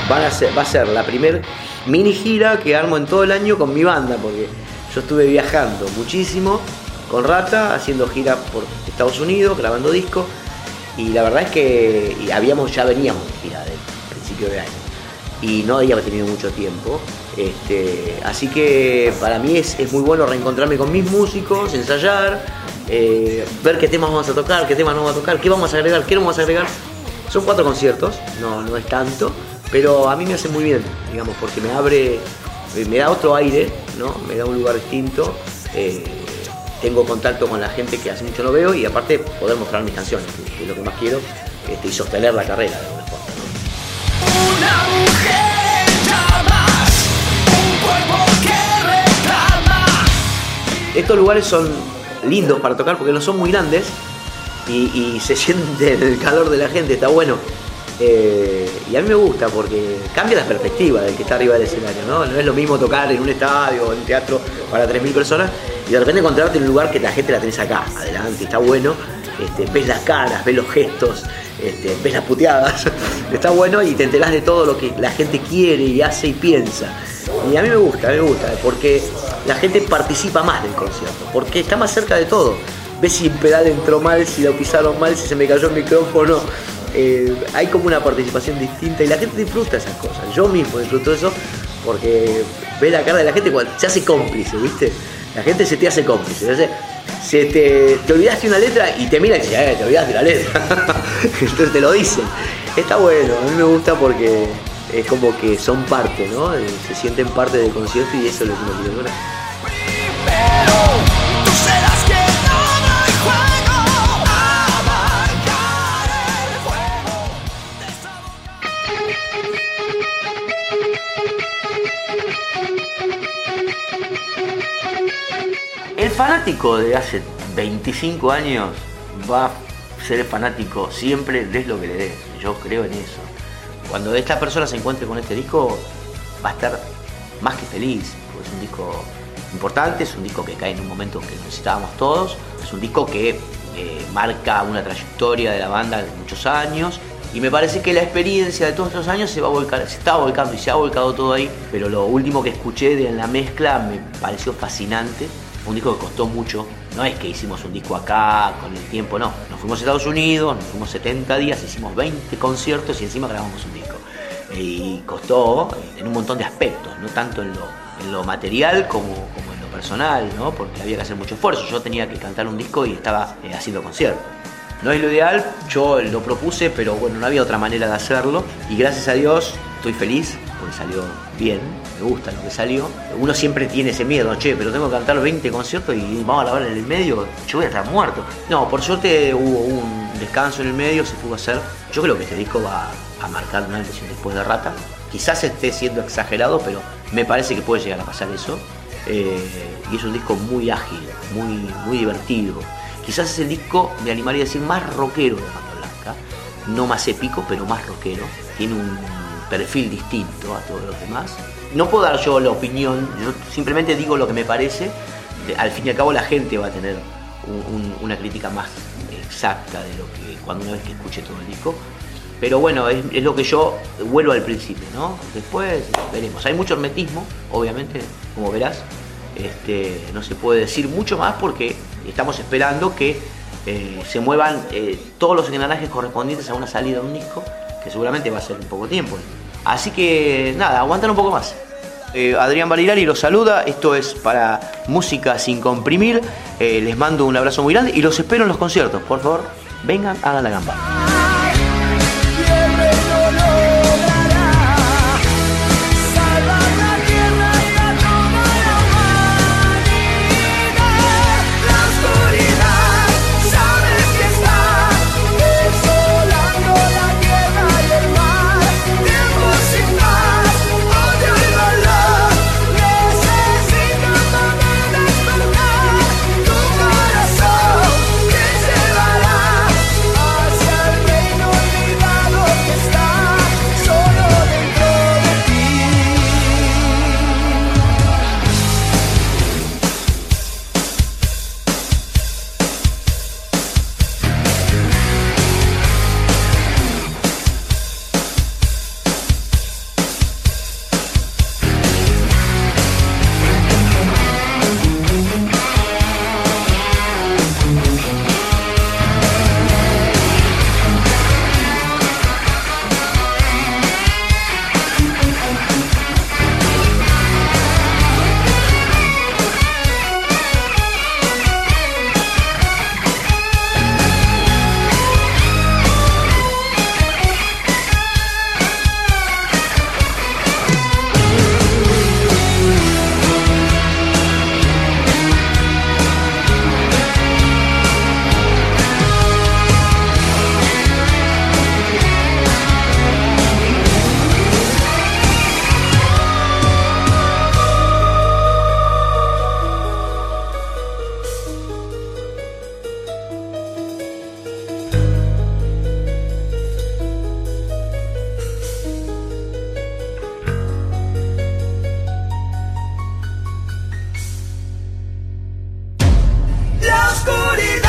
va a ser la primer mini gira que armo en todo el año con mi banda, porque yo estuve viajando muchísimo con Rata, haciendo gira por Estados Unidos, grabando discos, y la verdad es que ya veníamos de gira del principio de año, y no había tenido mucho tiempo, así que para mí es muy bueno reencontrarme con mis músicos, ensayar, ver qué temas vamos a tocar, qué temas no vamos a tocar, qué vamos a agregar, qué no vamos a agregar. Son 4 conciertos, no es tanto, pero a mí me hace muy bien, digamos, porque me da otro aire, ¿no? Me da un lugar distinto, tengo contacto con la gente que hace mucho no veo, y aparte poder mostrar mis canciones, que es lo que más quiero, y sostener la carrera de alguna forma, ¿no? Una mujer llamas, un cuerpo que reclama. Estos lugares son lindos para tocar porque no son muy grandes y se siente el calor de la gente, está bueno. Y a mí me gusta porque cambia la perspectiva del que está arriba del escenario, ¿no? No es lo mismo tocar en un estadio o en un teatro para 3.000 personas y de repente encontrarte en un lugar que la gente la tenés acá, adelante, está bueno. Ves las caras, ves los gestos, ves las puteadas, está bueno, y te enterás de todo lo que la gente quiere y hace y piensa. Y a mí me gusta, porque la gente participa más del concierto, porque está más cerca de todo. Ves si el pedal entró mal, si lo pisaron mal, si se me cayó el micrófono. Hay como una participación distinta y la gente disfruta esas cosas. Yo mismo disfruto eso porque ves la cara de la gente cuando se hace cómplice, ¿viste? La gente se te hace cómplice. Te olvidaste una letra y te mira y dice, te olvidaste la letra. Entonces te lo dicen. Está bueno, a mí me gusta porque es como que son parte, ¿no? Se sienten parte del concierto y eso es lo que uno quiere lograr. Tú serás que todo el juego, abarcar el fuego. El fanático de hace 25 años va a ser fanático siempre des lo que le des. Yo creo en eso. Cuando esta persona se encuentre con este disco, va a estar más que feliz. Porque es un disco importante, es un disco que cae en un momento que necesitábamos todos. Es un disco que marca una trayectoria de la banda de muchos años. Y me parece que la experiencia de todos estos años se está volcando y se ha volcado todo ahí. Pero lo último que escuché de la mezcla me pareció fascinante. Un disco que costó mucho, no es que hicimos un disco acá con el tiempo, no. Nos fuimos a Estados Unidos, nos fuimos 70 días, hicimos 20 conciertos y encima grabamos un disco. Y costó en un montón de aspectos, no tanto en lo material como en lo personal, ¿no? Porque había que hacer mucho esfuerzo. Yo tenía que cantar un disco y estaba haciendo conciertos. No es lo ideal, yo lo propuse, pero bueno, no había otra manera de hacerlo. Y gracias a Dios estoy feliz porque salió bien, me gusta lo que salió. Uno siempre tiene ese miedo, pero tengo que cantar 20 conciertos y vamos a grabar en el medio, yo voy a estar muerto. No, por suerte hubo un descanso en el medio, se pudo hacer. Yo creo que este disco va a marcar un antes y un después de Rata. Quizás esté siendo exagerado, pero me parece que puede llegar a pasar eso. Y es un disco muy ágil, muy divertido. Quizás es el disco, me animaría a decir, más rockero de Banda Blanca. No más épico, pero más rockero. Tiene un perfil distinto a todos los demás. No puedo dar yo la opinión, yo simplemente digo lo que me parece. Al fin y al cabo la gente va a tener una crítica más exacta de lo que cuando una vez que escuche todo el disco. Pero bueno, es lo que yo vuelvo al principio, ¿no? Después veremos. Hay mucho hermetismo, obviamente, como verás. No se puede decir mucho más porque estamos esperando que se muevan todos los engranajes correspondientes a una salida de un disco, que seguramente va a ser en poco tiempo. Así que nada, aguantan un poco más. Adrián Barilari los saluda, esto es para Música Sin Comprimir. Les mando un abrazo muy grande y los espero en los conciertos. Por favor, vengan, hagan la gamba. oscuridad.